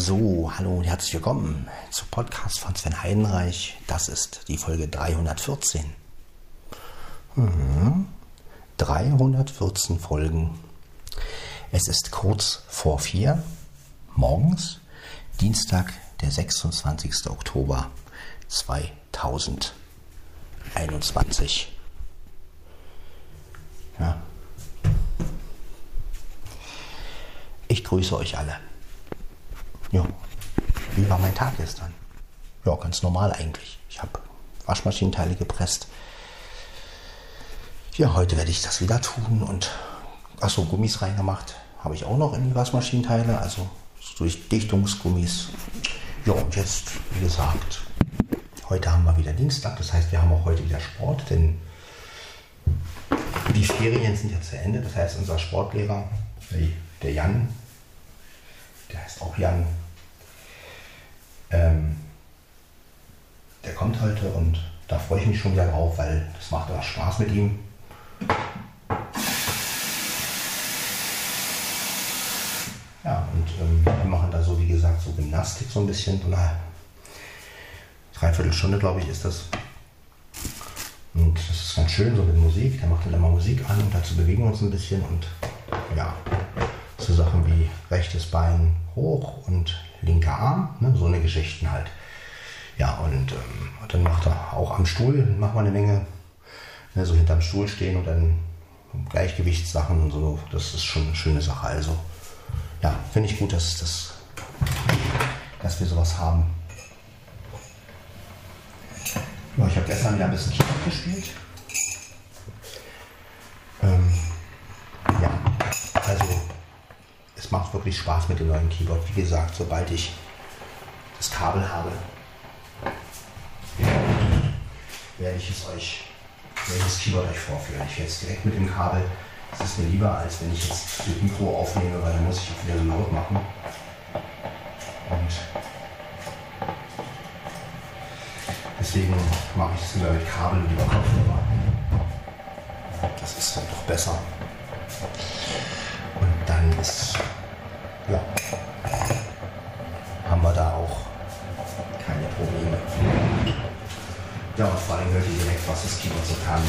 So, hallo und herzlich willkommen zum Podcast von Sven Heidenreich. Das ist die Folge 314. 314 Folgen. Es ist kurz vor 4 morgens, Dienstag, der 26. Oktober 2021. Ja. Ich grüße euch alle. Ja, wie war mein Tag gestern? Ja, ganz normal eigentlich. Ich habe Waschmaschinenteile gepresst. Ja, heute werde ich das wieder tun und Gummis reingemacht. Habe ich auch noch in die Waschmaschinenteile, also durch Dichtungsgummis. Ja, und jetzt, wie gesagt, heute haben wir wieder Dienstag. Das heißt, wir haben auch heute wieder Sport, denn die Ferien sind ja zu Ende. Das heißt, unser Sportlehrer, der Jan, der heißt auch Jan, der kommt heute und da freue ich mich schon wieder drauf, weil das macht auch Spaß mit ihm. Ja, und wir machen da so, wie gesagt, so Gymnastik so ein bisschen, so eine Dreiviertelstunde, glaube ich, ist das. Und das ist ganz schön, so mit Musik. Der macht dann immer Musik an und dazu bewegen wir uns ein bisschen und ja, so Sachen wie rechtes Bein hoch und linker Arm, ne, so eine Geschichten halt. Ja, und dann macht er auch am Stuhl, machen wir eine Menge, ne, so hinterm Stuhl stehen und dann Gleichgewichtssachen und so. Das ist schon eine schöne Sache. Also ja, finde ich gut, dass wir sowas haben. Ja, ich habe gestern wieder ein bisschen Keyboard gespielt. Ja, also es macht wirklich Spaß mit dem neuen Keyboard. Wie gesagt, sobald ich das Kabel habe, werde ich das Keyboard euch vorführen. Ich werde es direkt mit dem Kabel. Das ist mir lieber, als wenn ich jetzt mit Mikro aufnehme, weil dann muss ich auch wieder so laut machen. Und deswegen mache ich es lieber mit Kabel und über Kopfhörer. Das ist dann doch besser. Und dann haben wir da auch keine Probleme. Ja, und vor allem hört ihr direkt, was das Keyboard so kann.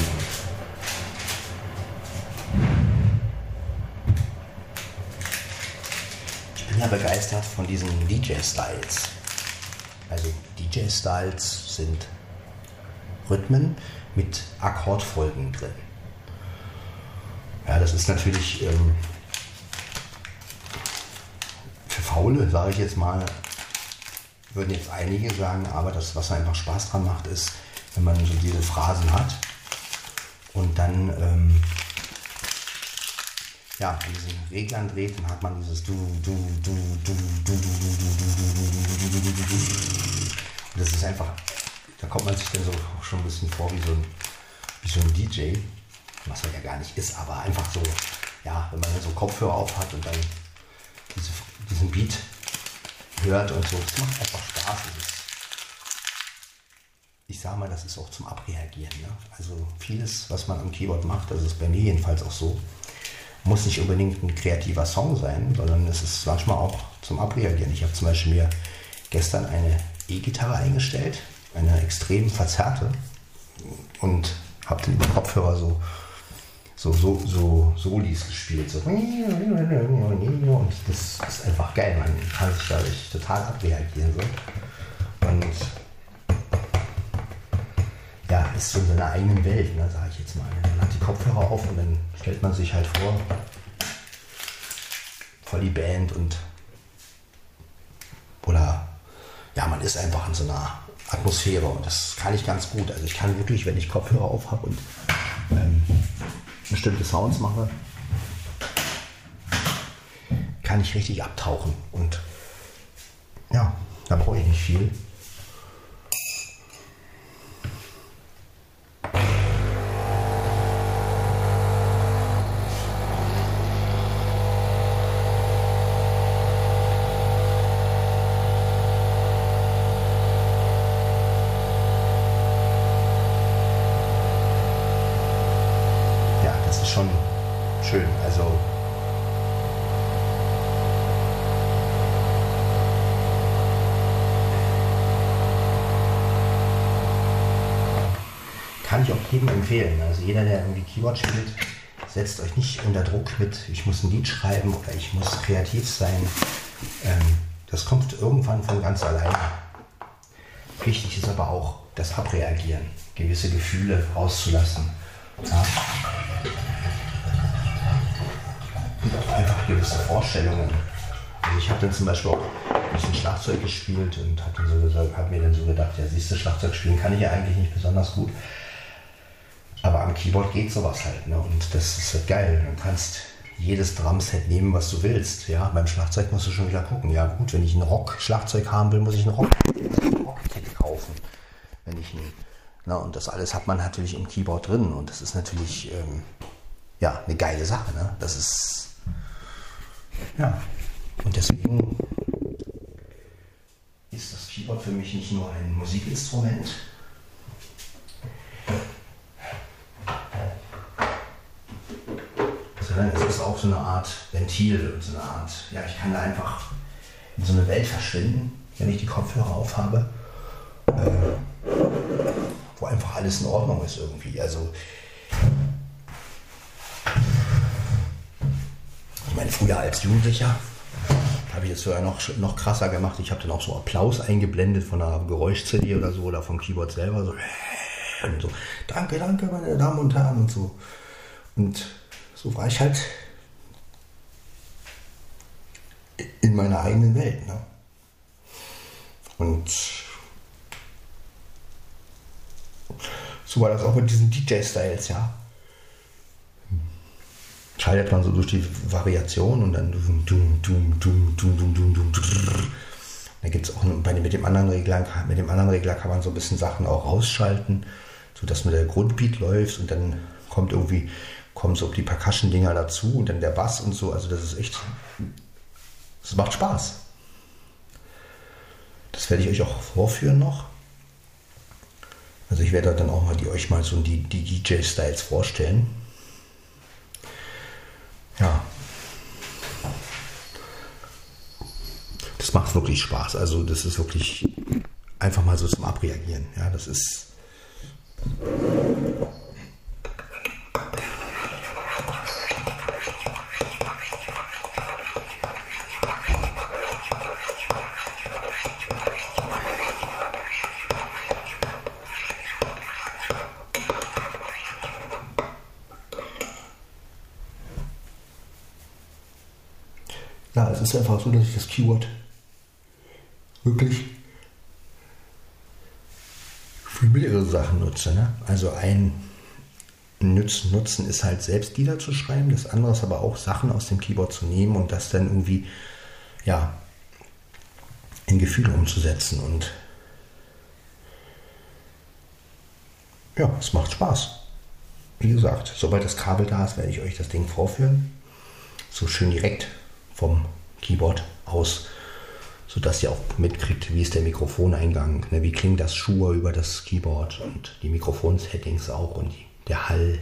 Ich bin ja begeistert von diesen DJ-Styles. Also DJ-Styles sind Rhythmen mit Akkordfolgen drin. Ja, das ist natürlich für Faule, sage ich jetzt mal, würden jetzt einige sagen, aber das, was einfach Spaß dran macht, ist, wenn man so diese Phrasen hat und dann an diesen Reglern dreht, dann hat man dieses du. Und das ist einfach, da kommt man sich dann so schon ein bisschen vor wie so ein DJ, was er ja gar nicht ist, aber einfach so, ja, wenn man dann so Kopfhörer auf hat und dann diesen Beat hört und so, das macht einfach Spaß. Ich sage mal, das ist auch zum Abreagieren. Ne? Also vieles, was man am Keyboard macht, das ist bei mir jedenfalls auch so, muss nicht unbedingt ein kreativer Song sein, sondern es ist manchmal auch zum Abreagieren. Ich habe zum Beispiel mir gestern eine E-Gitarre eingestellt, eine extrem verzerrte, und habe dann über Kopfhörer so Solis gespielt. So. Und das ist einfach geil, man kann sich dadurch total abreagieren. So. Und ja, ist so in seiner eigenen Welt, ne, sage ich jetzt mal. Man hat die Kopfhörer auf und dann stellt man sich halt vor die Band oder ja, man ist einfach in so einer Atmosphäre und das kann ich ganz gut. Also ich kann wirklich, wenn ich Kopfhörer auf habe und bestimmte Sounds mache, kann ich richtig abtauchen und ja, da brauche ich nicht viel. Schon schön, also kann ich auch jedem empfehlen. Also jeder, der irgendwie Keyboard spielt, setzt euch nicht unter Druck mit, ich muss ein Lied schreiben oder ich muss kreativ sein. Das kommt irgendwann von ganz alleine. Wichtig ist aber auch das Abreagieren, gewisse Gefühle rauszulassen. Ja? Und auch einfach gewisse Vorstellungen. Also ich habe dann zum Beispiel auch ein bisschen Schlagzeug gespielt und habe mir dann so gedacht, ja siehst du, Schlagzeug spielen kann ich ja eigentlich nicht besonders gut. Aber am Keyboard geht sowas halt, ne? Und das ist halt geil. Du kannst jedes Drumset nehmen, was du willst. Ja? Beim Schlagzeug musst du schon wieder gucken. Ja gut, wenn ich ein Rock-Schlagzeug haben will, muss ich ein Rock-Kit kaufen. Wenn ich und das alles hat man natürlich im Keyboard drin. Und das ist natürlich eine geile Sache. Ne? Das ist und deswegen ist das Keyboard für mich nicht nur ein Musikinstrument, sondern es ist auch so eine Art Ventil und so eine Art, ich kann da einfach in so eine Welt verschwinden, wenn ich die Kopfhörer aufhabe, wo einfach alles in Ordnung ist irgendwie. Also ich meine, früher als Jugendlicher habe ich das sogar noch krasser gemacht. Ich habe dann auch so Applaus eingeblendet von einer Geräusch-CD oder so oder vom Keyboard selber. Und so, danke, meine Damen und Herren und so. Und so war ich halt in meiner eigenen Welt. Ne? Und so war das auch mit diesen DJ-Styles, ja. Schaltet man so durch die Variation und dann da gibt es auch mit dem anderen Regler kann man so ein bisschen Sachen auch rausschalten, sodass nur der Grundbeat läuft und dann kommen so die Percussion-Dinger dazu und dann der Bass und so. Also das ist echt, das macht Spaß. Das werde ich euch auch vorführen noch. Also ich werde dann auch euch mal so die DJ-Styles vorstellen. Ja. Das macht wirklich Spaß. Also das ist wirklich einfach mal so zum Abreagieren. Ja, das ist... Ja, es ist einfach so, dass ich das Keyboard wirklich für mehrere Sachen nutze. Ne? Also ein Nutzen ist halt selbst Lieder zu schreiben, das andere ist aber auch Sachen aus dem Keyboard zu nehmen und das dann irgendwie in Gefühle umzusetzen. Und ja, es macht Spaß. Wie gesagt, sobald das Kabel da ist, werde ich euch das Ding vorführen. So schön direkt vom Keyboard aus, sodass ihr auch mitkriegt, wie ist der Mikrofoneingang, ne, wie klingt das Shure über das Keyboard und die Mikrofonsettings auch und der Hall.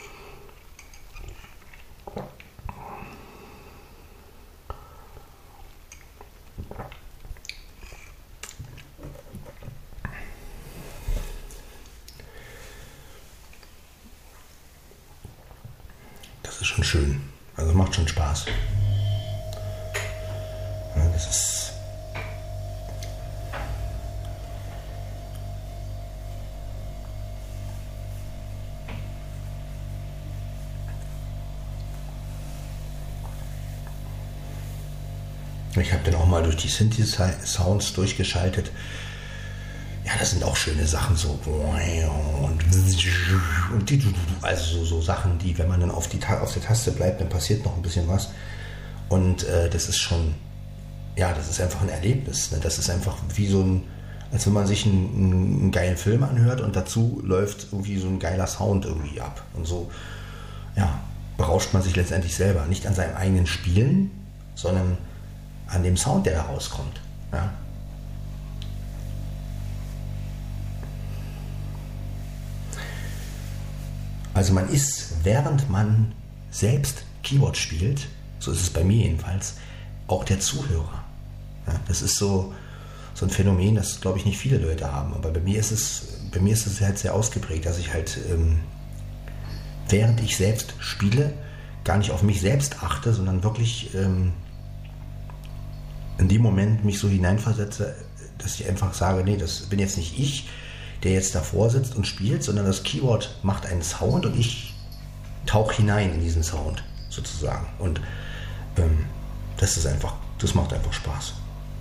Das ist schon schön, also macht schon Spaß. Das ist ich habe dann auch mal durch die Synthi-Sounds durchgeschaltet. Ja, das sind auch schöne Sachen, so und also so Sachen, die, wenn man dann auf der Taste bleibt, dann passiert noch ein bisschen was. Und das ist schon, das ist einfach ein Erlebnis. Ne? Das ist einfach wie so als wenn man sich einen geilen Film anhört und dazu läuft irgendwie so ein geiler Sound irgendwie ab. Und so, berauscht man sich letztendlich selber. Nicht an seinem eigenen Spielen, sondern an dem Sound, der da rauskommt. Ja? Also man ist, während man selbst Keyboard spielt, so ist es bei mir jedenfalls, auch der Zuhörer. Ja, das ist so ein Phänomen, das, glaube ich, nicht viele Leute haben. Aber bei mir ist es bei mir ist es halt sehr ausgeprägt, dass ich halt, während ich selbst spiele, gar nicht auf mich selbst achte, sondern wirklich in dem Moment mich so hineinversetze, dass ich einfach sage, nee, das bin jetzt nicht ich, der jetzt davor sitzt und spielt, sondern das Keyboard macht einen Sound und ich tauche hinein in diesen Sound sozusagen. Und das macht einfach Spaß.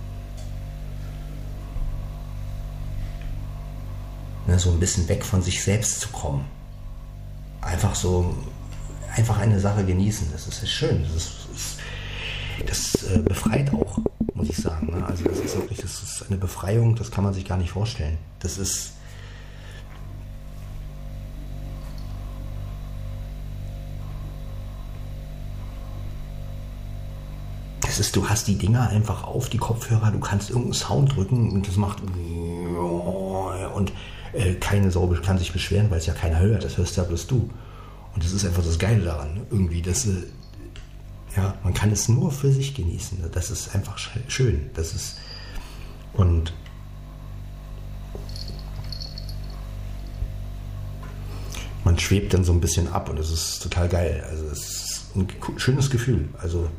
Ne, so ein bisschen weg von sich selbst zu kommen. Einfach eine Sache genießen. Das ist schön. Das befreit auch, muss ich sagen. Ne? Also das ist eine Befreiung, das kann man sich gar nicht vorstellen. Du hast die Dinger einfach auf, die Kopfhörer, du kannst irgendeinen Sound drücken und das macht und keine Sau kann sich beschweren, weil es ja keiner hört, das hörst ja bloß du. Und das ist einfach das Geile daran, irgendwie, man kann es nur für sich genießen, das ist einfach schön, und man schwebt dann so ein bisschen ab und es ist total geil, also es ist ein schönes Gefühl, also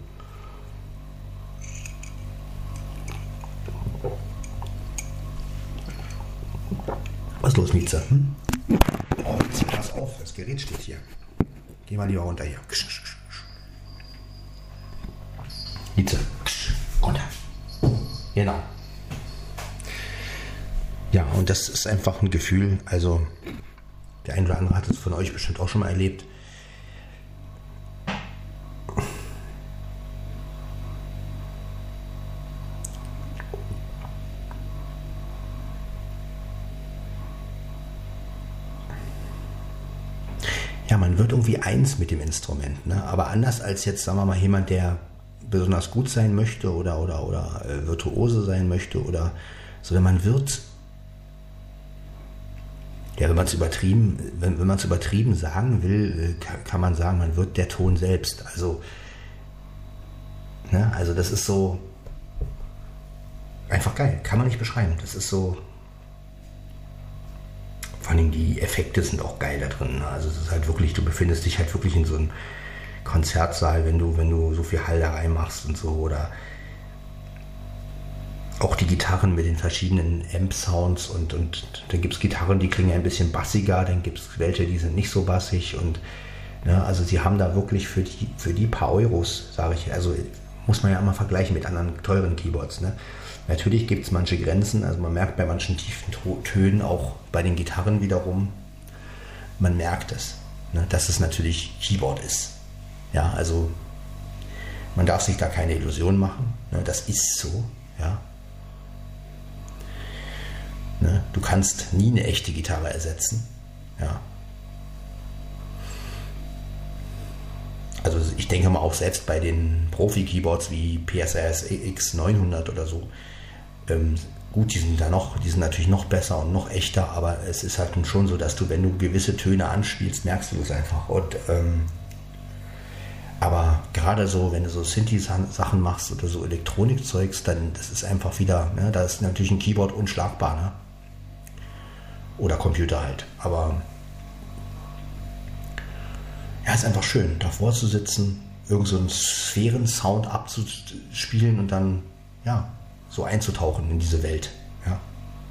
was ist los, Mieze? Oh, zieh pass auf, das Gerät steht hier. Geh mal lieber runter hier. Mieze, runter. Genau. Ja, und das ist einfach ein Gefühl, also der ein oder andere hat es von euch bestimmt auch schon mal erlebt. Ja, man wird irgendwie eins mit dem Instrument, ne? Aber anders als jetzt, sagen wir mal, jemand, der besonders gut sein möchte oder Virtuose sein möchte oder so, wenn man wird, ja, wenn man es übertrieben sagen will, kann man sagen, man wird der Ton selbst. Also, ne? Also das ist so einfach geil, kann man nicht beschreiben. Das ist so. Vor allem die Effekte sind auch geil da drin. Also es ist halt wirklich, du befindest dich halt wirklich in so einem Konzertsaal, wenn du so viel Hall da reinmachst und so. Oder auch die Gitarren mit den verschiedenen Amp-Sounds und dann gibt es Gitarren, die klingen ein bisschen bassiger, dann gibt es welche, die sind nicht so bassig und ne, also sie haben da wirklich für die paar Euros, sage ich, also muss man ja immer vergleichen mit anderen teuren Keyboards, ne? Natürlich gibt es manche Grenzen, also man merkt bei manchen tiefen Tönen, auch bei den Gitarren wiederum, man merkt es, ne, dass es natürlich Keyboard ist. Ja, also man darf sich da keine Illusion machen, ne, das ist so, ja. Ne, du kannst nie eine echte Gitarre ersetzen, ja. Also ich denke mal auch selbst bei den Profi-Keyboards wie PSRS X900 oder so, gut, die sind natürlich noch besser und noch echter, aber es ist halt schon so, dass du, wenn du gewisse Töne anspielst, merkst du es einfach. Und, aber gerade so, wenn du so Synthi-Sachen machst oder so Elektronikzeugs, dann das ist einfach wieder, ne, da ist natürlich ein Keyboard unschlagbar, ne? Oder Computer halt. Aber ja, ist einfach schön, davor zu sitzen, irgend so einen Sphären-Sound abzuspielen und dann, ja, so einzutauchen in diese Welt. Ja.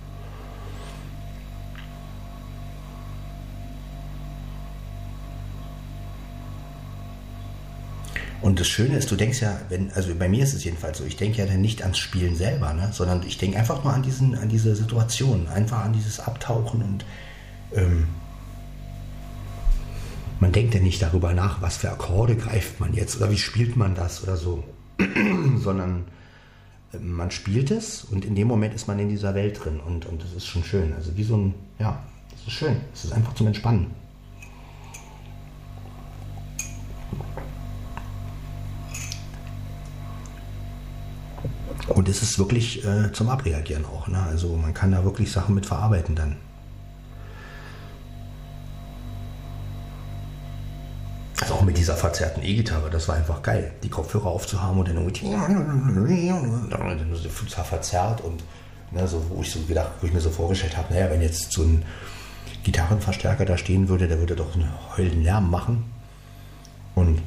Und das Schöne ist, du denkst ja, also bei mir ist es jedenfalls so, ich denke ja dann nicht ans Spielen selber, ne, sondern ich denke einfach nur an diese Situation, einfach an dieses Abtauchen und man denkt ja nicht darüber nach, was für Akkorde greift man jetzt oder wie spielt man das oder so, sondern man spielt es und in dem Moment ist man in dieser Welt drin und das ist schon schön. Also wie so ein, ja, das ist schön. Es ist einfach zum Entspannen. Und es ist wirklich zum Abreagieren auch, ne? Also man kann da wirklich Sachen mit verarbeiten dann. Also auch mit dieser verzerrten E-Gitarre, das war einfach geil, die Kopfhörer aufzuhaben und dann irgendwie verzerrt und Ne, so, wo ich mir so vorgestellt habe, naja, wenn jetzt so ein Gitarrenverstärker da stehen würde, der würde doch einen heulenden Lärm machen. Und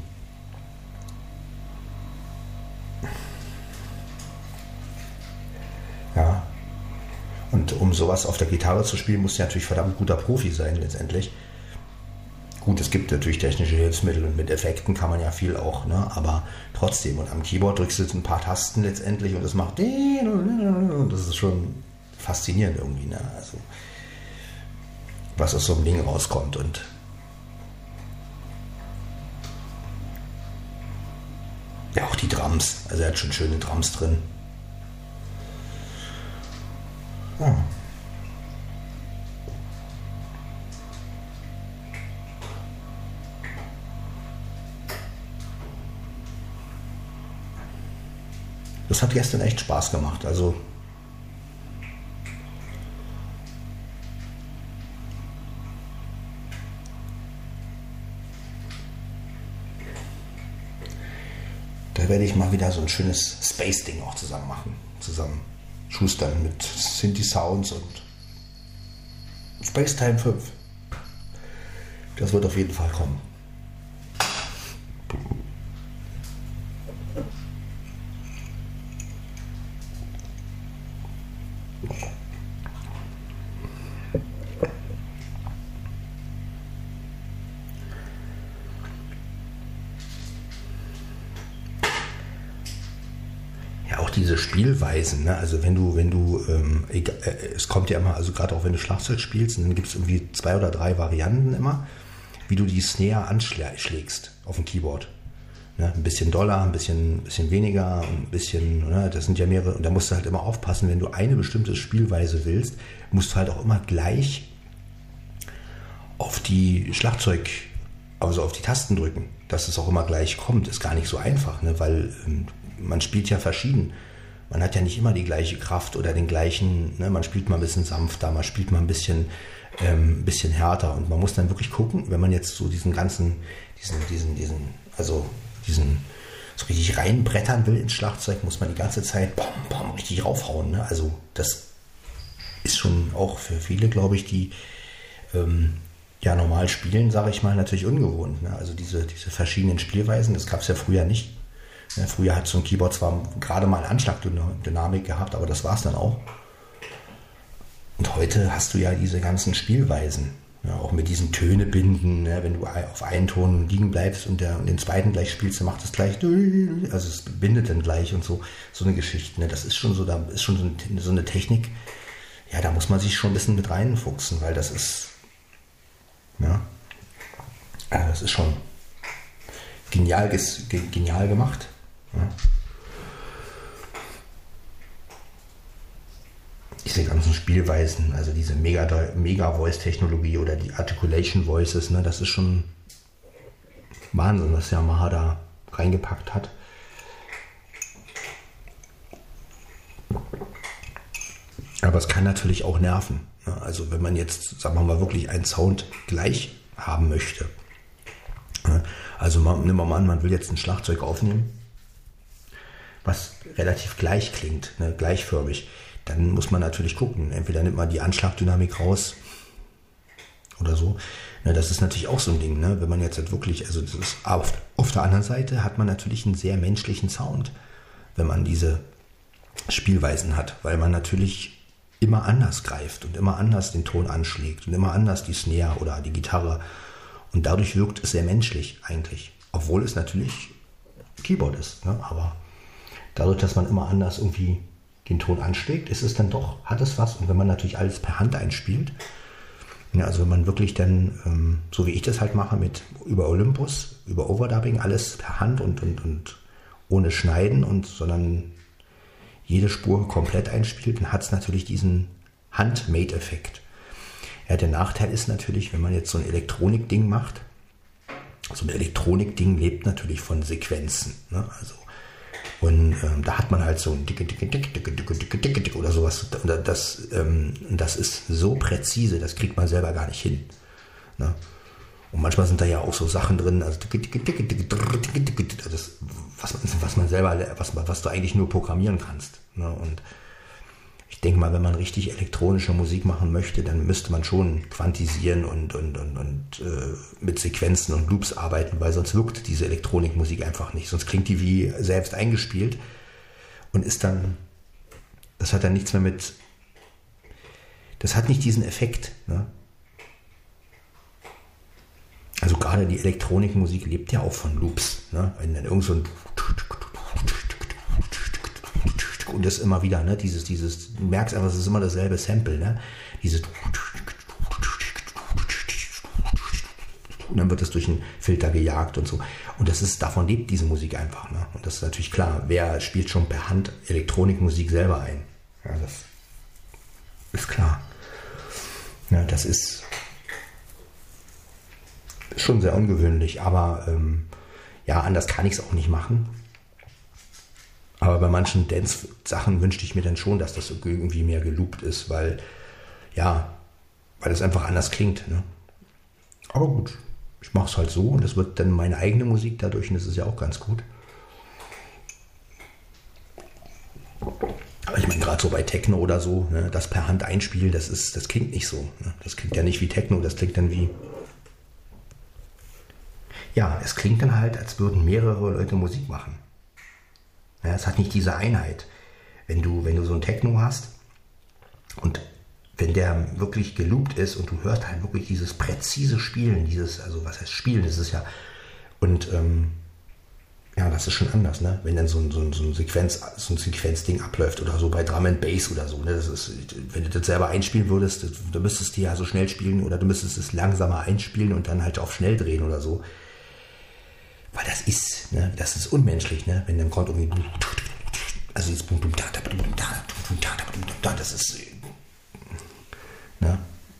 ja, und um sowas auf der Gitarre zu spielen, muss ja natürlich verdammt guter Profi sein letztendlich. Gut, es gibt natürlich technische Hilfsmittel und mit Effekten kann man ja viel auch, ne? Aber trotzdem. Und am Keyboard drückst du jetzt ein paar Tasten letztendlich und das macht den und das ist schon faszinierend irgendwie, ne? Also, was aus so einem Ding rauskommt und ja, auch die Drums. Also er hat schon schöne Drums drin. Ja. Das hat gestern echt Spaß gemacht. Also da werde ich mal wieder so ein schönes Space-Ding auch zusammen machen. Zusammen schustern mit Synthi-Sounds und Space Time 5. Das wird auf jeden Fall kommen. Diese Spielweisen, ne? Also wenn du, es kommt ja immer, also gerade auch wenn du Schlagzeug spielst, dann gibt es irgendwie 2 oder 3 Varianten immer, wie du die Snare anschlägst auf dem Keyboard. Ne? Ein bisschen doller, ein bisschen weniger, ein bisschen, ne? Das sind ja mehrere, und da musst du halt immer aufpassen, wenn du eine bestimmte Spielweise willst, musst du halt auch immer gleich auf die Schlagzeug, also auf die Tasten drücken, dass es auch immer gleich kommt. Ist gar nicht so einfach, ne? Weil man spielt ja verschieden. Man hat ja nicht immer die gleiche Kraft oder den gleichen, ne? Man spielt mal ein bisschen sanfter, man spielt mal ein bisschen härter und man muss dann wirklich gucken, wenn man jetzt so diesen so richtig reinbrettern will ins Schlagzeug, muss man die ganze Zeit bam, bam, richtig raufhauen. Ne? Also das ist schon auch für viele, glaube ich, die normal spielen, sage ich mal, natürlich ungewohnt. Ne? Also diese verschiedenen Spielweisen, das gab es ja früher nicht. Ja, früher hat so ein Keyboard zwar gerade mal Anschlagdynamik gehabt, aber das war es dann auch. Und heute hast du ja diese ganzen Spielweisen, ja, auch mit diesen Tönebinden, ne, wenn du auf einen Ton liegen bleibst und den zweiten gleich spielst, dann macht es gleich, also es bindet dann gleich und so eine Geschichte. Ne, das ist schon so, da ist schon so eine Technik, ja, da muss man sich schon ein bisschen mit reinfuchsen, weil das ist, ja, das ist schon genial gemacht. Ja. Diese ganzen Spielweisen, also diese Mega-Voice-Technologie oder die Articulation Voices, ne, das ist schon Wahnsinn, was Yamaha da reingepackt hat. Aber es kann natürlich auch nerven. Ne? Also wenn man jetzt, sagen wir mal, wirklich einen Sound gleich haben möchte. Ne? Also nehmen wir mal an, man will jetzt ein Schlagzeug aufnehmen, was relativ gleich klingt, ne, gleichförmig, dann muss man natürlich gucken. Entweder nimmt man die Anschlagdynamik raus oder so. Ne, das ist natürlich auch so ein Ding, ne, wenn man jetzt halt wirklich, also das ist, auf der anderen Seite hat man natürlich einen sehr menschlichen Sound, wenn man diese Spielweisen hat, weil man natürlich immer anders greift und immer anders den Ton anschlägt und immer anders die Snare oder die Gitarre. Und dadurch wirkt es sehr menschlich eigentlich, obwohl es natürlich Keyboard ist, ne, aber dadurch, dass man immer anders irgendwie den Ton anschlägt, ist es dann doch, hat es was. Und wenn man natürlich alles per Hand einspielt, ja, also wenn man wirklich dann, so wie ich das halt mache, über Olympus, über Overdubbing, alles per Hand und ohne Schneiden sondern jede Spur komplett einspielt, dann hat es natürlich diesen Handmade-Effekt. Ja, der Nachteil ist natürlich, wenn man jetzt so ein Elektronik-Ding macht, so ein Elektronik-Ding lebt natürlich von Sequenzen, ne? Also und da hat man halt so ein oder sowas. Und das ist so präzise, das kriegt man selber gar nicht hin. Ne? Und manchmal sind da ja auch so Sachen drin, also was du eigentlich nur programmieren kannst. Ne? Und denke mal, wenn man richtig elektronische Musik machen möchte, dann müsste man schon quantisieren und mit Sequenzen und Loops arbeiten, weil sonst wirkt diese Elektronikmusik einfach nicht. Sonst klingt die wie selbst eingespielt und ist dann, das hat dann nichts mehr mit, das hat nicht diesen Effekt. Ne? Also gerade die Elektronikmusik lebt ja auch von Loops. Ne? Wenn dann irgend so ein und das immer wieder, ne? Dieses, du merkst einfach, es ist immer dasselbe Sample, ne? Dieses und dann wird es durch einen Filter gejagt und so. Und das ist, davon lebt diese Musik einfach, ne? Und das ist natürlich klar, wer spielt schon per Hand Elektronikmusik selber ein? Ja, das ist klar. Ja, das ist schon sehr ungewöhnlich, aber ja, anders kann ich es auch nicht machen. Aber bei manchen Dance-Sachen wünschte ich mir dann schon, dass das irgendwie mehr geloopt ist, weil es einfach anders klingt. Ne? Aber gut, ich mache es halt so und das wird dann meine eigene Musik dadurch und das ist ja auch ganz gut. Aber ich meine, gerade so bei Techno oder so, ne, das per Hand einspielen, das klingt nicht so. Ne? Das klingt ja nicht wie Techno, das klingt dann wie... Ja, es klingt dann halt, als würden mehrere Leute Musik machen. Ja, es hat nicht diese Einheit. Wenn du so ein Techno hast und wenn der wirklich geloopt ist und du hörst halt wirklich dieses präzise Spielen, also was heißt Spielen, das ist ja, und ja, das ist schon anders, ne? Wenn dann so ein Sequenzding abläuft oder so bei Drum and Bass oder so, ne? Das ist, wenn du das selber einspielen würdest, du müsstest die ja so schnell spielen oder du müsstest es langsamer einspielen und dann halt auf schnell drehen oder so. Weil das ist unmenschlich, ne? Wenn dann kommt irgendwie, also dieses das ist, ne?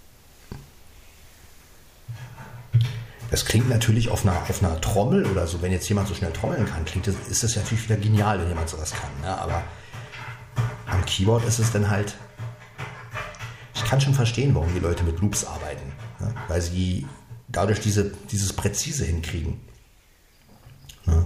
Das klingt natürlich auf einer Trommel oder so, wenn jetzt jemand so schnell trommeln kann, ist das natürlich wieder genial, wenn jemand sowas kann, ne? Aber am Keyboard ist es dann halt, ich kann schon verstehen, warum die Leute mit Loops arbeiten, ne? Weil sie dadurch dieses Präzise hinkriegen. Ne?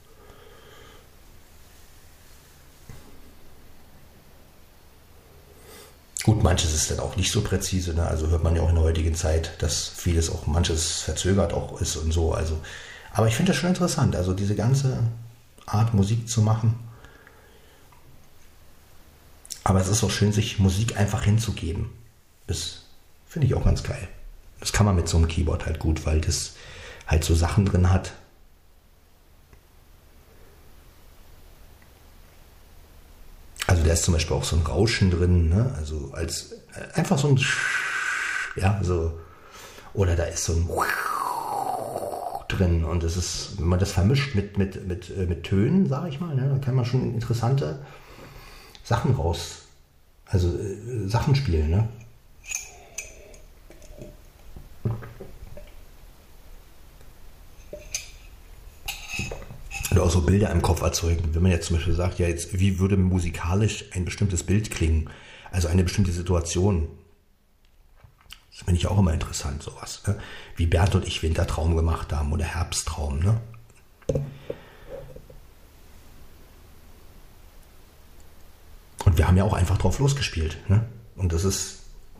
Gut, manches ist dann auch nicht so präzise, ne? Also hört man ja auch in der heutigen Zeit, dass vieles auch, manches verzögert auch ist und so. Also, aber ich finde das schon interessant, also diese ganze Art Musik zu machen. Aber es ist auch schön, sich Musik einfach hinzugeben. Das finde ich auch ganz geil. Das kann man mit so einem Keyboard halt gut, weil das halt so Sachen drin hat. Also da ist zum Beispiel auch so ein Rauschen drin, ne? Also als einfach so ein ja, so, oder da ist so ein drin und das ist, wenn man das vermischt mit Tönen, sage ich mal, ne, dann kann man schon interessante Sachen Sachen spielen, ne? Oder auch so Bilder im Kopf erzeugen. Wenn man jetzt zum Beispiel sagt, ja, jetzt, wie würde musikalisch ein bestimmtes Bild klingen? Also eine bestimmte Situation. Das finde ich auch immer interessant, sowas. Ne? Wie Bernd und ich Wintertraum gemacht haben oder Herbsttraum. Ne? Und wir haben ja auch einfach drauf losgespielt. Ne? Und das ist...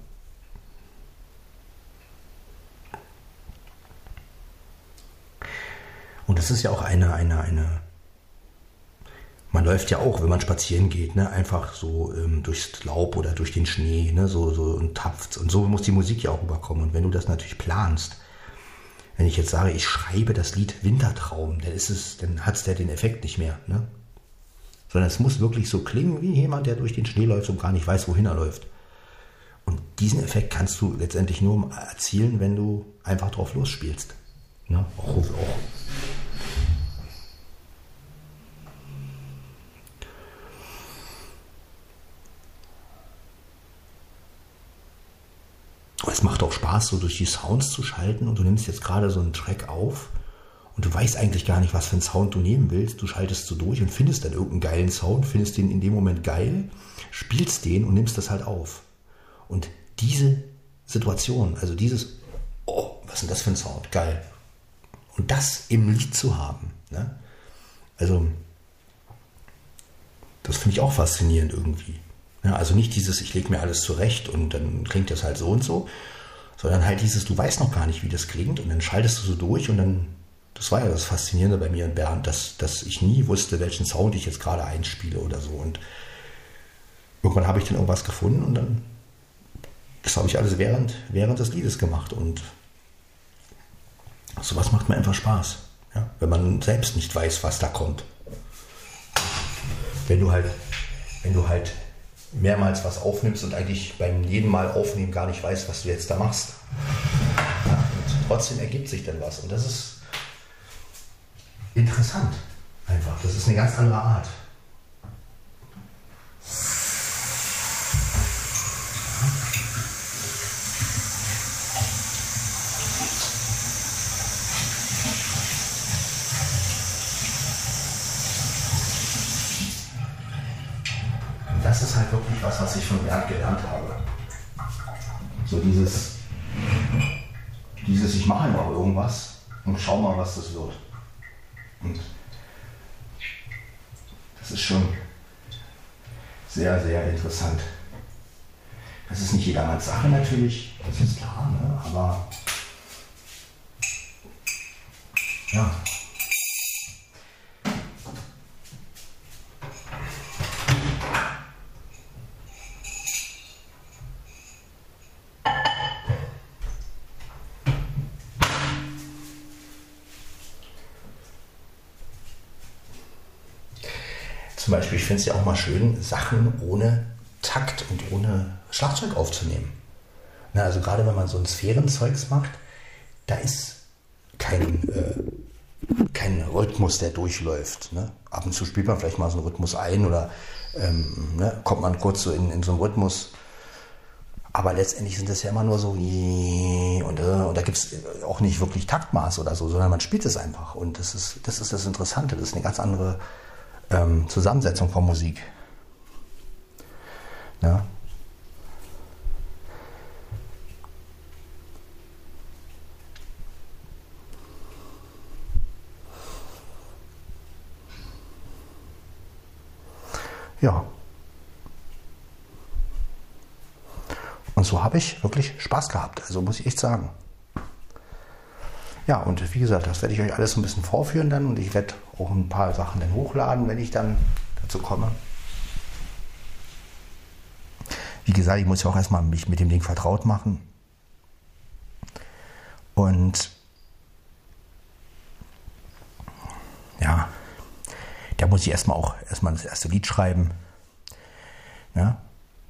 Und das ist ja auch man läuft ja auch, wenn man spazieren geht, ne, einfach so durchs Laub oder durch den Schnee, ne, so und tapft. Und so muss die Musik ja auch rüberkommen. Und wenn du das natürlich planst, wenn ich jetzt sage, ich schreibe das Lied Wintertraum, dann hat es ja den Effekt nicht mehr, ne? Sondern es muss wirklich so klingen wie jemand, der durch den Schnee läuft und gar nicht weiß, wohin er läuft. Und diesen Effekt kannst du letztendlich nur erzielen, wenn du einfach drauf losspielst. Ne? Auch. Es macht auch Spaß, so durch die Sounds zu schalten und du nimmst jetzt gerade so einen Track auf und du weißt eigentlich gar nicht, was für einen Sound du nehmen willst. Du schaltest so durch und findest dann irgendeinen geilen Sound, findest den in dem Moment geil, spielst den und nimmst das halt auf. Und diese Situation, also dieses, oh, was ist denn das für ein Sound, geil. Und das im Lied zu haben, ne? Also, das finde ich auch faszinierend irgendwie. Ja, also nicht dieses, ich lege mir alles zurecht und dann klingt das halt so und so, sondern halt dieses, du weißt noch gar nicht, wie das klingt und dann schaltest du so durch und dann, das war ja das Faszinierende bei mir und Bernd, dass ich nie wusste, welchen Sound ich jetzt gerade einspiele oder so. Und irgendwann habe ich dann irgendwas gefunden und dann, das habe ich alles während des Liedes gemacht und sowas macht mir einfach Spaß, ja? Wenn man selbst nicht weiß, was da kommt. Wenn du halt mehrmals was aufnimmst und eigentlich beim jeden Mal aufnehmen gar nicht weißt, was du jetzt da machst. Ja, und trotzdem ergibt sich dann was. Und das ist interessant. Einfach. Das ist eine ganz andere Art. Das ist halt wirklich was ich von Bernd gelernt habe. So dieses ich mache einfach irgendwas und schau mal, was das wird. Und das ist schon sehr, sehr interessant. Das ist nicht jedermanns Sache natürlich, das ist klar, ne? Aber ja. Zum Beispiel, ich finde es ja auch mal schön, Sachen ohne Takt und ohne Schlagzeug aufzunehmen. Na, also gerade wenn man so ein Sphärenzeugs macht, da ist kein Rhythmus, der durchläuft. Ne? Ab und zu spielt man vielleicht mal so einen Rhythmus ein oder ne, kommt man kurz so in so einen Rhythmus. Aber letztendlich sind das ja immer nur so und da gibt es auch nicht wirklich Taktmaß oder so, sondern man spielt es einfach. Und das ist das Interessante, das ist eine ganz andere Zusammensetzung von Musik. Ja. Ja. Und so habe ich wirklich Spaß gehabt, also muss ich echt sagen. Ja, und wie gesagt, das werde ich euch alles so ein bisschen vorführen dann und ich werde auch ein paar Sachen dann hochladen, wenn ich dann dazu komme. Wie gesagt, ich muss ja auch erstmal mich mit dem Ding vertraut machen. Und ja, da muss ich erstmal das erste Lied schreiben. Ja.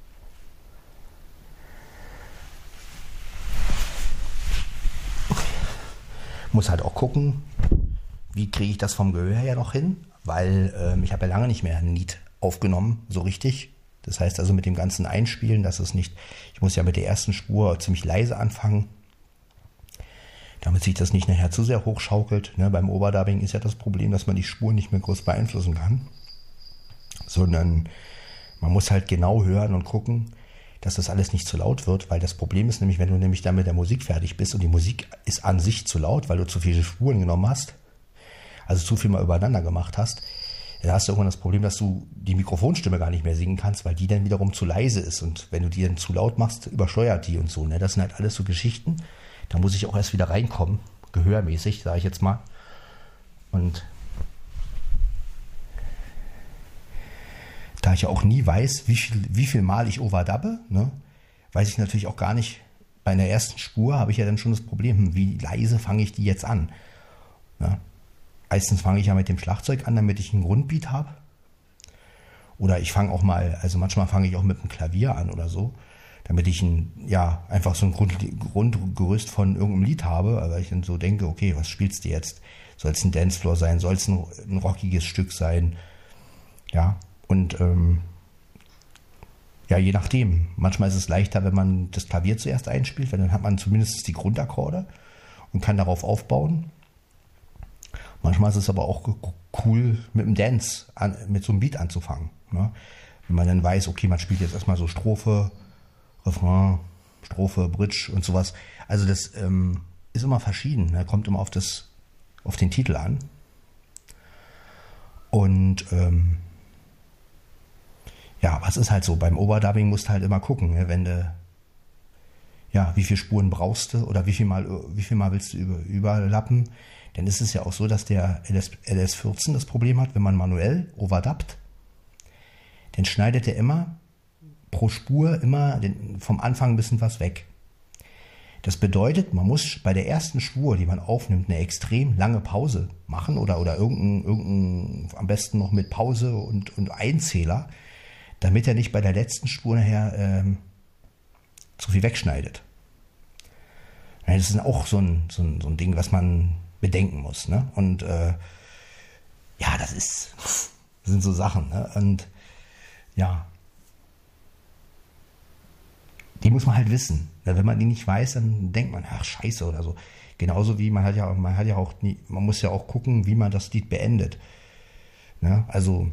Muss halt auch gucken, wie kriege ich das vom Gehör her noch hin, weil ich habe ja lange nicht mehr ein Lied aufgenommen, so richtig. Das heißt also mit dem ganzen Einspielen, dass es nicht, ich muss ja mit der ersten Spur ziemlich leise anfangen, damit sich das nicht nachher zu sehr hochschaukelt. Ne? Beim Overdubbing ist ja das Problem, dass man die Spur nicht mehr groß beeinflussen kann, sondern man muss halt genau hören und gucken, dass das alles nicht zu laut wird, weil das Problem ist nämlich, wenn du nämlich dann mit der Musik fertig bist und die Musik ist an sich zu laut, weil du zu viele Spuren genommen hast, also zu viel mal übereinander gemacht hast, dann hast du irgendwann das Problem, dass du die Mikrofonstimme gar nicht mehr singen kannst, weil die dann wiederum zu leise ist und wenn du die dann zu laut machst, übersteuert die und so. Ne? Das sind halt alles so Geschichten, da muss ich auch erst wieder reinkommen, gehörmäßig, sage ich jetzt mal. Und da ich ja auch nie weiß, wie viel Mal ich overdubbe, ne, weiß ich natürlich auch gar nicht, bei einer ersten Spur habe ich ja dann schon das Problem, wie leise fange ich die jetzt an. Ne? Meistens fange ich ja mit dem Schlagzeug an, damit ich einen Grundbeat habe. Oder ich fange auch mal, also manchmal fange ich auch mit dem Klavier an oder so, damit ich einfach so ein Grundgerüst von irgendeinem Lied habe, weil ich dann so denke, okay, was spielst du jetzt? Soll es ein Dancefloor sein? Soll es ein rockiges Stück sein? Ja. Und je nachdem. Manchmal ist es leichter, wenn man das Klavier zuerst einspielt, weil dann hat man zumindest die Grundakkorde und kann darauf aufbauen. Manchmal ist es aber auch cool, mit dem Dance, mit so einem Beat anzufangen. Ne? Wenn man dann weiß, okay, man spielt jetzt erstmal so Strophe, Refrain, Strophe, Bridge und sowas. Also das ist immer verschieden. Ne? Kommt immer auf den Titel an. Und Ja, aber es ist halt so, beim Overdubbing musst du halt immer gucken, ne? Wenn du, ja, wie viele Spuren brauchst du oder wie viel Mal willst du überlappen, dann ist es ja auch so, dass der LS14 das Problem hat, wenn man manuell overdubbt, dann schneidet er immer pro Spur immer vom Anfang ein bisschen was weg. Das bedeutet, man muss bei der ersten Spur, die man aufnimmt, eine extrem lange Pause machen oder irgendein am besten noch mit Pause und Einzähler, damit er nicht bei der letzten Spur nachher zu viel wegschneidet. Ja, das ist auch so ein Ding, was man bedenken muss. Ne? Und ja, das sind so Sachen. Ne? Und ja, die muss man halt wissen. Wenn man die nicht weiß, dann denkt man, ach scheiße oder so. Genauso wie man muss ja auch gucken, wie man das Lied beendet. Ne? Also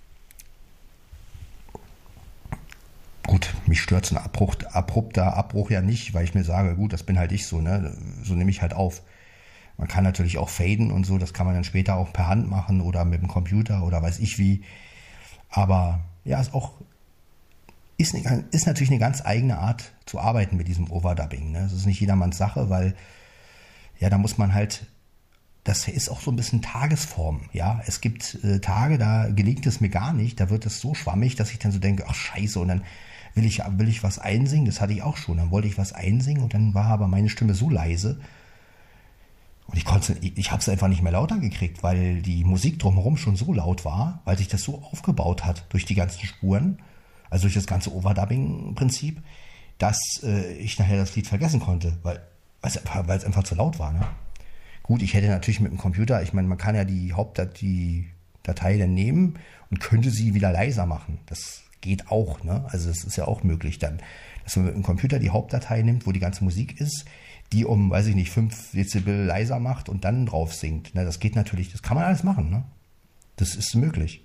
gut, mich stört so ein abrupter Abbruch ja nicht, weil ich mir sage, gut, das bin halt ich so, ne? So nehme ich halt auf. Man kann natürlich auch faden und so, das kann man dann später auch per Hand machen oder mit dem Computer oder weiß ich wie. Aber ja, ist natürlich eine ganz eigene Art zu arbeiten mit diesem Overdubbing. Ne? Das ist nicht jedermanns Sache, weil ja, da muss man halt, das ist auch so ein bisschen Tagesform. Ja, es gibt Tage, da gelingt es mir gar nicht, da wird es so schwammig, dass ich dann so denke, ach scheiße, und dann will ich was einsingen, das hatte ich auch schon, dann wollte ich was einsingen und dann war aber meine Stimme so leise und ich habe es einfach nicht mehr lauter gekriegt, weil die Musik drumherum schon so laut war, weil sich das so aufgebaut hat durch die ganzen Spuren, also durch das ganze Overdubbing-Prinzip, dass ich nachher das Lied vergessen konnte, weil es einfach zu laut war. Ne? Gut, ich hätte natürlich mit dem Computer, ich meine, man kann ja die Datei dann nehmen und könnte sie wieder leiser machen. Das geht auch, ne? Also es ist ja auch möglich dann, dass man mit dem Computer die Hauptdatei nimmt, wo die ganze Musik ist, die um, weiß ich nicht, 5 Dezibel leiser macht und dann drauf singt. Ne? Das geht natürlich, das kann man alles machen, ne? Das ist möglich.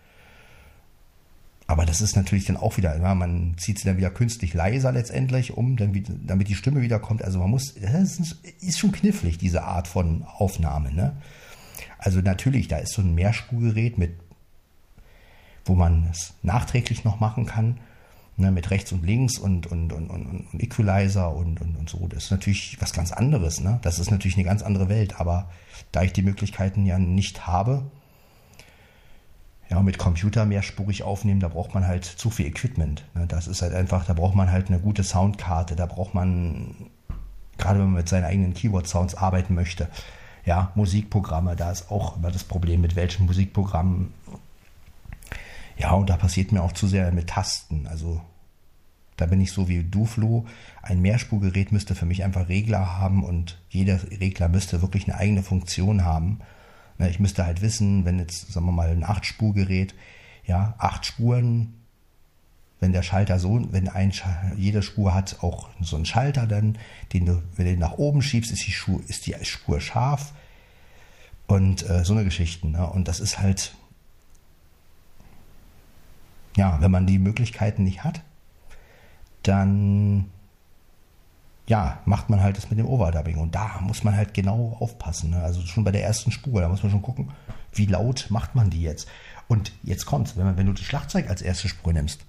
Aber das ist natürlich dann auch wieder, ja, man zieht sie dann wieder künstlich leiser letztendlich, damit die Stimme wieder kommt. Also das ist schon knifflig, diese Art von Aufnahme. Ne? Also natürlich, da ist so ein Mehrspurgerät wo man es nachträglich noch machen kann, ne, mit rechts und links und Equalizer und so. Das ist natürlich was ganz anderes. Ne? Das ist natürlich eine ganz andere Welt. Aber da ich die Möglichkeiten ja nicht habe, ja, mit Computer mehrspurig aufnehmen, da braucht man halt zu viel Equipment. Ne? Das ist halt einfach, da braucht man halt eine gute Soundkarte, da braucht man, gerade wenn man mit seinen eigenen Keyboard-Sounds arbeiten möchte, ja, Musikprogramme, da ist auch immer das Problem, mit welchen Musikprogrammen. Ja, und da passiert mir auch zu sehr mit Tasten. Also da bin ich so wie du, Flo. Ein Mehrspurgerät müsste für mich einfach Regler haben und jeder Regler müsste wirklich eine eigene Funktion haben. Ich müsste halt wissen, wenn jetzt, sagen wir mal, ein 8-Spurgerät, ja, 8 Spuren, wenn der Schalter jede Spur hat auch so einen Schalter dann, wenn du den nach oben schiebst, ist die Spur scharf und so eine Geschichte. Ne? Und das ist halt, ja, wenn man die Möglichkeiten nicht hat, dann ja, macht man halt das mit dem Overdubbing. Und da muss man halt genau aufpassen. Ne? Also schon bei der ersten Spur, da muss man schon gucken, wie laut macht man die jetzt. Und jetzt kommt's, wenn du das Schlagzeug als erste Spur nimmst,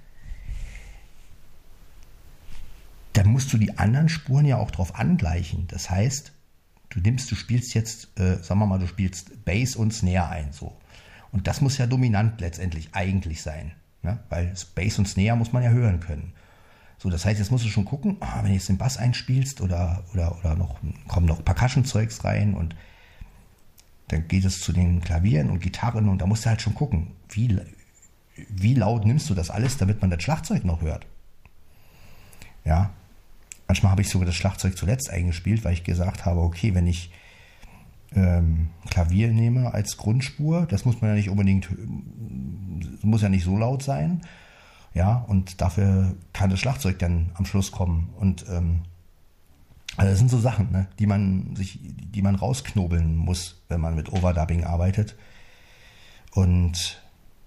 dann musst du die anderen Spuren ja auch drauf angleichen. Das heißt, du spielst jetzt, sagen wir mal, du spielst Bass und Snare ein. So. Und das muss ja dominant letztendlich eigentlich sein. Ne? Weil Bass und Snare muss man ja hören können. So, das heißt, jetzt musst du schon gucken, wenn du jetzt den Bass einspielst oder kommen noch Percussion-Zeugs rein und dann geht es zu den Klavieren und Gitarren und da musst du halt schon gucken, wie laut nimmst du das alles, damit man das Schlagzeug noch hört. Ja, manchmal habe ich sogar das Schlagzeug zuletzt eingespielt, weil ich gesagt habe, okay, wenn ich Klavier nehme als Grundspur, das muss man ja nicht unbedingt, muss ja nicht so laut sein. Ja, und dafür kann das Schlagzeug dann am Schluss kommen. Und also das sind so Sachen, ne, die man rausknobeln muss, wenn man mit Overdubbing arbeitet. Und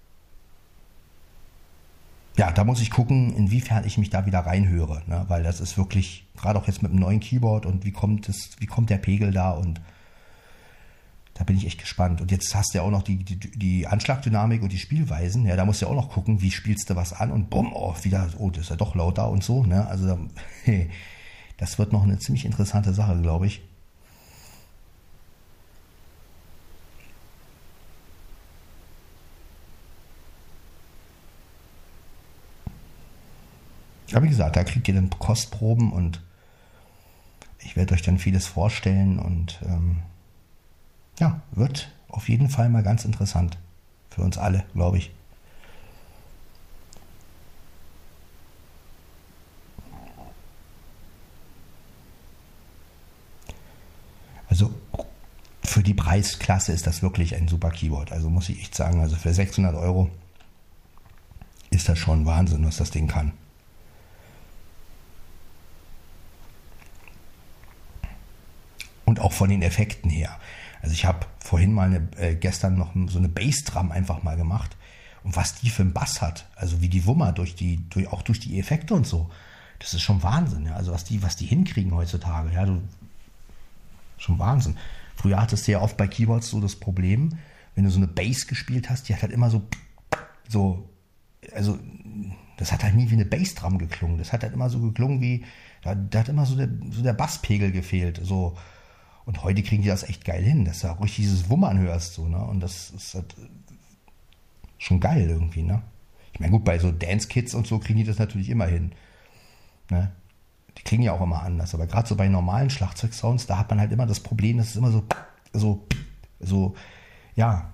ja, da muss ich gucken, inwiefern ich mich da wieder reinhöre, ne, weil das ist wirklich, gerade auch jetzt mit dem neuen Keyboard und wie kommt der Pegel da und Da bin ich echt gespannt. Und jetzt hast du ja auch noch die Anschlagdynamik und die Spielweisen. Ja, da musst du ja auch noch gucken, wie spielst du was an und bumm, wieder, das ist ja doch lauter und so. Ne? Also das wird noch eine ziemlich interessante Sache, glaube ich. Ja, wie gesagt, da kriegt ihr dann Kostproben und ich werde euch dann vieles vorstellen und ja, wird auf jeden Fall mal ganz interessant für uns alle, glaube ich. Also für die Preisklasse ist das wirklich ein super Keyboard. Also muss ich echt sagen, also für 600 Euro ist das schon Wahnsinn, was das Ding kann. Und auch von den Effekten her. Also ich habe vorhin mal gestern noch so eine Bassdrum einfach mal gemacht. Und was die für einen Bass hat, also wie die Wummer auch durch die Effekte und so, das ist schon Wahnsinn. Ja? Also was die hinkriegen heutzutage, ja, schon Wahnsinn. Früher hattest du ja oft bei Keyboards so das Problem, wenn du so eine Bass gespielt hast, die hat halt immer so, also das hat halt nie wie eine Bassdrum geklungen. Das hat halt immer so geklungen wie, da hat immer so der Basspegel gefehlt, so. Und heute kriegen die das echt geil hin, dass du auch richtig dieses Wummern hörst. So, ne? Und das ist halt schon geil irgendwie. Ne? Ich meine, gut, bei so Dance-Kids und so kriegen die das natürlich immer hin. Ne? Die klingen ja auch immer anders. Aber gerade so bei normalen Schlagzeugsounds, da hat man halt immer das Problem, dass es immer so, ja.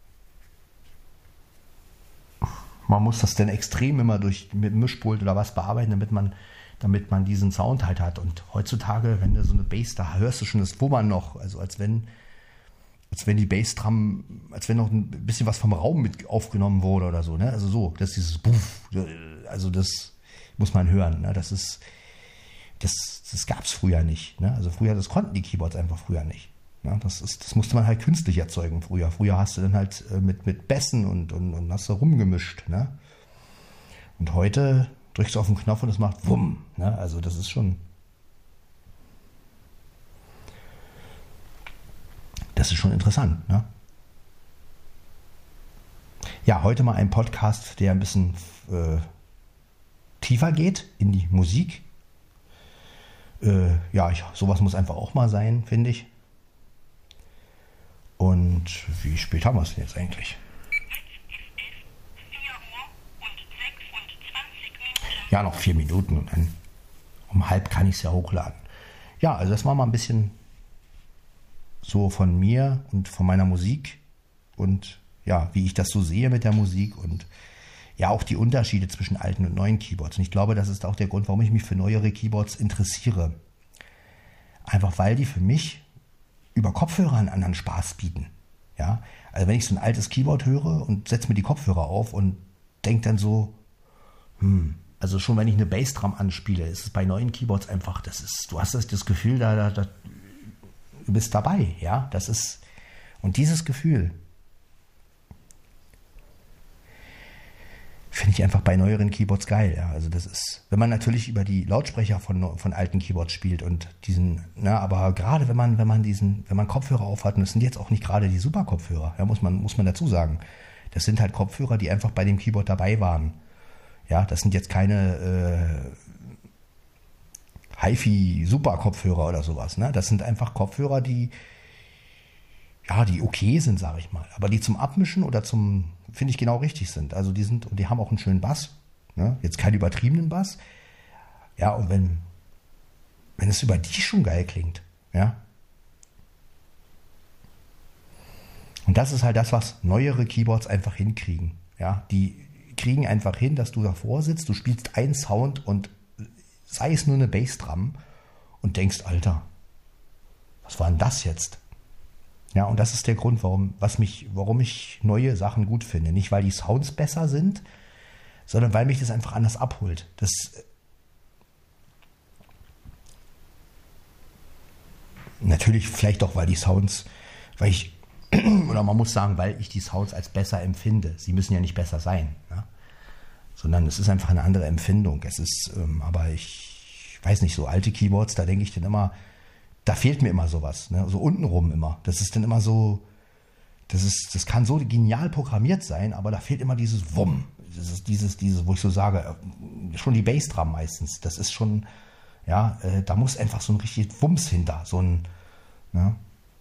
Man muss das dann extrem immer mit Mischpult oder was bearbeiten, damit man diesen Sound halt hat. Und heutzutage, wenn du so eine Bass, da hörst du schon das Wummern noch, also als wenn die Bassdrum, als wenn noch ein bisschen was vom Raum mit aufgenommen wurde oder so, ne? Also so, das ist dieses Buff, also das muss man hören, ne? Das gab es früher nicht, ne? Also früher, das konnten die Keyboards einfach früher nicht. Ne? Das musste man halt künstlich erzeugen früher. Früher hast du dann halt mit Bässen und hast du rumgemischt, ne? Und heute drückst du auf den Knopf und es macht Wumm. Ne? Also das ist schon interessant. Ne? Ja, heute mal ein Podcast, der ein bisschen tiefer geht in die Musik. Sowas muss einfach auch mal sein, finde ich. Und wie spät haben wir es denn jetzt eigentlich? Ja, noch 4 Minuten und dann um halb kann ich es ja hochladen. Ja, also das war mal ein bisschen so von mir und von meiner Musik und ja, wie ich das so sehe mit der Musik und ja, auch die Unterschiede zwischen alten und neuen Keyboards. Und ich glaube, das ist auch der Grund, warum ich mich für neuere Keyboards interessiere. Einfach weil die für mich über Kopfhörer einen anderen Spaß bieten. Ja, also wenn ich so ein altes Keyboard höre und setze mir die Kopfhörer auf und denke dann so, also schon wenn ich eine Bassdrum anspiele, ist es bei neuen Keyboards einfach, du hast das Gefühl, du bist dabei, ja, und dieses Gefühl finde ich einfach bei neueren Keyboards geil, ja, also das ist, wenn man natürlich über die Lautsprecher von alten Keyboards spielt und aber gerade wenn man Kopfhörer aufhat, und das sind jetzt auch nicht gerade die super Kopfhörer, ja, muss man dazu sagen, das sind halt Kopfhörer, die einfach bei dem Keyboard dabei waren. Ja, das sind jetzt keine Hi-Fi-Super-Kopfhörer oder sowas. Ne? Das sind einfach Kopfhörer, die okay sind, sage ich mal. Aber die zum Abmischen oder finde ich, genau richtig sind. Also die haben auch einen schönen Bass. Ne? Jetzt keinen übertriebenen Bass. Ja, und wenn es über die schon geil klingt. Ja. Und das ist halt das, was neuere Keyboards einfach hinkriegen. Ja, die kriegen einfach hin, dass du davor sitzt, du spielst einen Sound und sei es nur eine Bassdrum und denkst, Alter, was war denn das jetzt? Ja, und das ist der Grund, warum ich neue Sachen gut finde. Nicht, weil die Sounds besser sind, sondern weil mich das einfach anders abholt. Natürlich vielleicht auch, weil man muss sagen, weil ich die Sounds als besser empfinde. Sie müssen ja nicht besser sein, ne? Sondern es ist einfach eine andere Empfindung. Aber ich weiß nicht, so alte Keyboards, da denke ich dann immer, da fehlt mir immer sowas, ne? So untenrum immer. Das ist dann immer so, das kann so genial programmiert sein, aber da fehlt immer dieses Wumm. Dieses, wo ich so sage, schon die Bassdrum meistens. Das ist schon, ja, da muss einfach so ein richtig Wumms hinter. So ein, ne?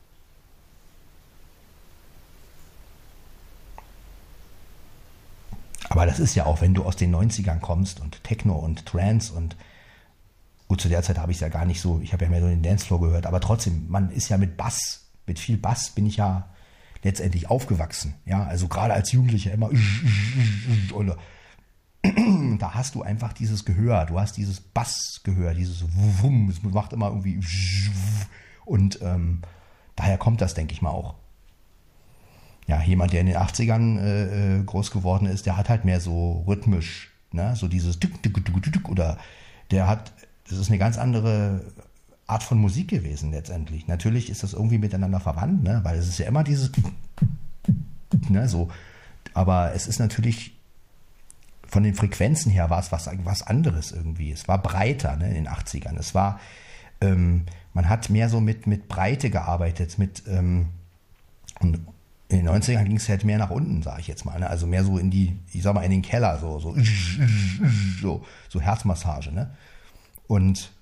Aber das ist ja auch, wenn du aus den 90ern kommst und Techno und Trance und gut, zu der Zeit habe ich es ja gar nicht so, ich habe ja mehr so den Dancefloor gehört, aber trotzdem, man ist ja mit Bass, mit viel Bass bin ich ja letztendlich aufgewachsen. Ja, also gerade als Jugendlicher immer und da hast du einfach dieses Gehör, du hast dieses Bassgehör, dieses Wumm, es macht immer irgendwie und daher kommt das, denke ich mal, auch. Ja, jemand, der in den 80ern groß geworden ist, der hat halt mehr so rhythmisch, ne, so dieses oder der hat, das ist eine ganz andere Art von Musik gewesen letztendlich. Natürlich ist das irgendwie miteinander verwandt, ne, weil es ist ja immer dieses, ne, so, aber es ist natürlich von den Frequenzen her war es was anderes irgendwie. Es war breiter, ne, in den 80ern. Es war, man hat mehr so mit Breite gearbeitet, und in den 90ern ging es halt mehr nach unten, sage ich jetzt mal. Ne? Also mehr so in die, ich sag mal, in den Keller, so Herzmassage. Ne? Und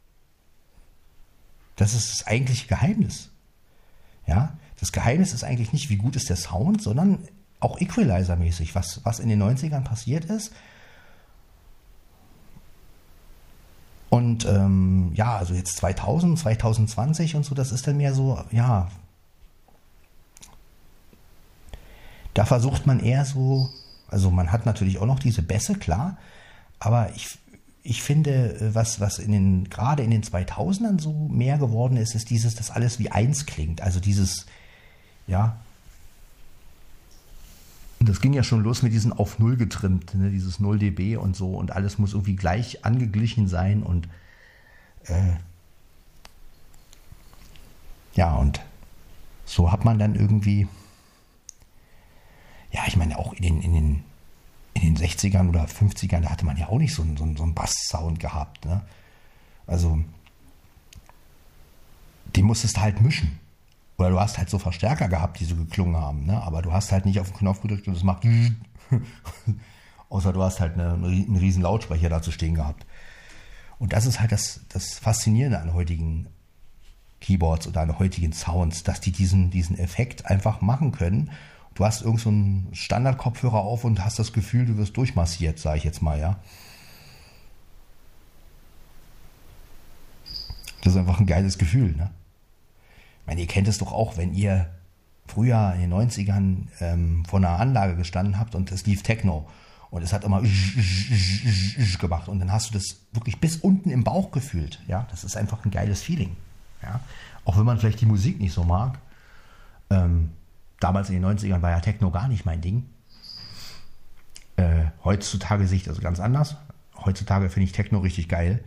das ist das eigentliche Geheimnis. Ja? Das Geheimnis ist eigentlich nicht, wie gut ist der Sound, sondern auch Equalizer-mäßig, was in den 90ern passiert ist. Und ja, also jetzt 2000, 2020 und so, das ist dann mehr so, ja, da versucht man eher so, also man hat natürlich auch noch diese Bässe, klar, aber ich finde, was gerade in den 2000ern so mehr geworden ist, ist dieses, dass alles wie eins klingt, also dieses, ja, das ging ja schon los mit diesen auf Null getrimmt, ne, dieses 0 dB und so und alles muss irgendwie gleich angeglichen sein und ja, und so hat man dann irgendwie, ja, ich meine auch in den 60ern oder 50ern, da hatte man ja auch nicht so einen Bass-Sound gehabt. Ne? Also, die musstest du halt mischen. Oder du hast halt so Verstärker gehabt, die so geklungen haben. Ne? Aber du hast halt nicht auf den Knopf gedrückt und es macht außer du hast halt einen riesen Lautsprecher dazu stehen gehabt. Und das ist halt das Faszinierende an heutigen Keyboards oder an heutigen Sounds, dass die diesen Effekt einfach machen können. Du hast irgend so einen Standard-Kopfhörer auf und hast das Gefühl, du wirst durchmassiert, sage ich jetzt mal, ja. Das ist einfach ein geiles Gefühl, ne? Ich meine, ihr kennt es doch auch, wenn ihr früher in den 90ern vor einer Anlage gestanden habt und es lief Techno und es hat immer gemacht und dann hast du das wirklich bis unten im Bauch gefühlt, ja. Das ist einfach ein geiles Feeling, ja. Auch wenn man vielleicht die Musik nicht so mag, damals in den 90ern war ja Techno gar nicht mein Ding. Heutzutage sehe ich das ganz anders. Heutzutage finde ich Techno richtig geil.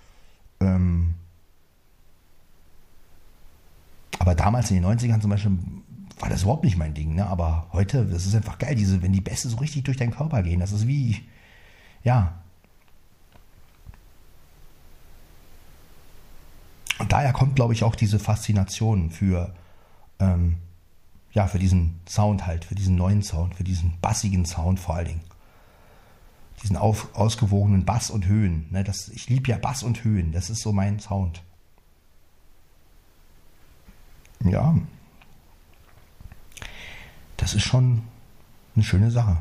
Aber damals in den 90ern zum Beispiel war das überhaupt nicht mein Ding. Ne? Aber heute, das ist einfach geil, wenn die Bässe so richtig durch deinen Körper gehen. Das ist wie, ja. Und daher kommt, glaube ich, auch diese Faszination für diesen Sound halt, für diesen neuen Sound, für diesen bassigen Sound vor allen Dingen. Diesen ausgewogenen Bass und Höhen. Ne, ich liebe ja Bass und Höhen, das ist so mein Sound. Ja, das ist schon eine schöne Sache.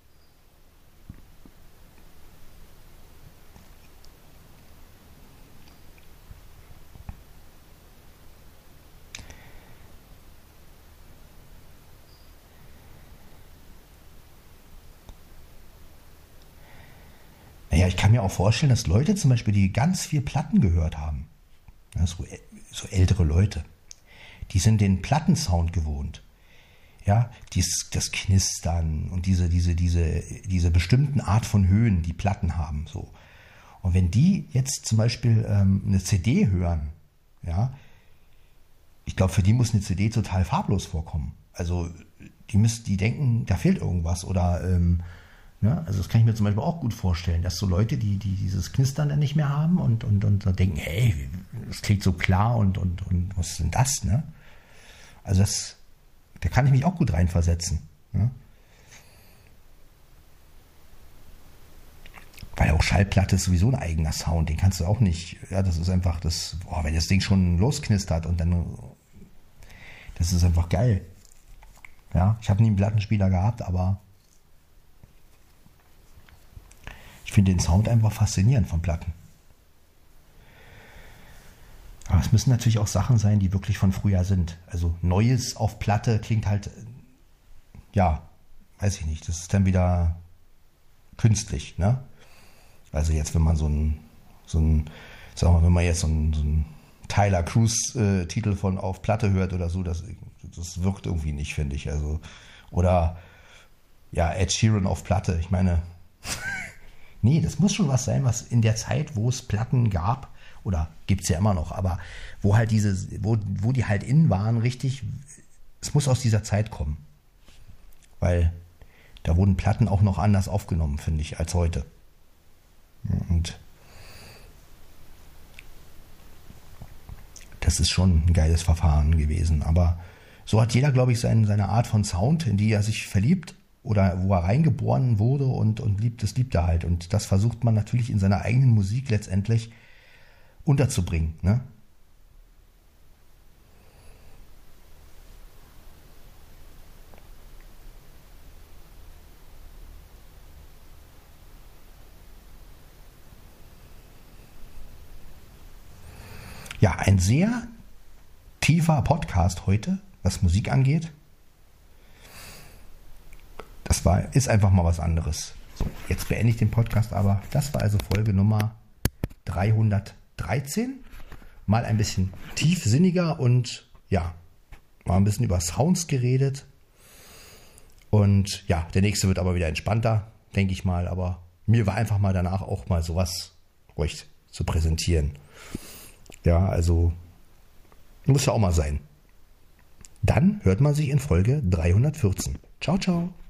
Naja, ich kann mir auch vorstellen, dass Leute zum Beispiel, die ganz viel Platten gehört haben, ja, so ältere Leute, die sind den Plattensound gewohnt. Ja, das Knistern und diese bestimmten Art von Höhen, die Platten haben. So. Und wenn die jetzt zum Beispiel eine CD hören, ja, ich glaube, für die muss eine CD total farblos vorkommen. Also die denken, da fehlt irgendwas oder ja, also das kann ich mir zum Beispiel auch gut vorstellen, dass so Leute, die dieses Knistern dann nicht mehr haben und denken, hey, das klingt so klar und was ist denn das, ne? Also das Da kann ich mich auch gut reinversetzen. Ja? Weil auch Schallplatte ist sowieso ein eigener Sound, den kannst du auch nicht, ja, das ist einfach das, wenn das Ding schon losknistert und dann, das ist einfach geil. Ja, ich habe nie einen Plattenspieler gehabt, aber ich finde den Sound einfach faszinierend von Platten. Aber es müssen natürlich auch Sachen sein, die wirklich von früher sind. Also Neues auf Platte klingt halt, ja, weiß ich nicht, das ist dann wieder künstlich, ne? Also jetzt, wenn man so ein sagen wir mal, wenn man jetzt so ein Tyler Cruise Titel von auf Platte hört oder so, das wirkt irgendwie nicht, finde ich. Also, oder ja, Ed Sheeran auf Platte, ich meine, nee, das muss schon was sein, was in der Zeit, wo es Platten gab, oder gibt es ja immer noch, aber wo halt wo die halt in waren, richtig, es muss aus dieser Zeit kommen. Weil da wurden Platten auch noch anders aufgenommen, finde ich, als heute. Und das ist schon ein geiles Verfahren gewesen. Aber so hat jeder, glaube ich, seine Art von Sound, in die er sich verliebt oder wo er reingeboren wurde und das liebt er halt. Und das versucht man natürlich in seiner eigenen Musik letztendlich unterzubringen. Ne? Ja, ein sehr tiefer Podcast heute, was Musik angeht. Ist einfach mal was anderes. So, jetzt beende ich den Podcast aber. Das war also Folge Nummer 313. Mal ein bisschen tiefsinniger und ja, mal ein bisschen über Sounds geredet. Und ja, der nächste wird aber wieder entspannter, denke ich mal. Aber mir war einfach mal danach auch mal sowas euch zu präsentieren. Ja, also muss ja auch mal sein. Dann hört man sich in Folge 314. Ciao, ciao.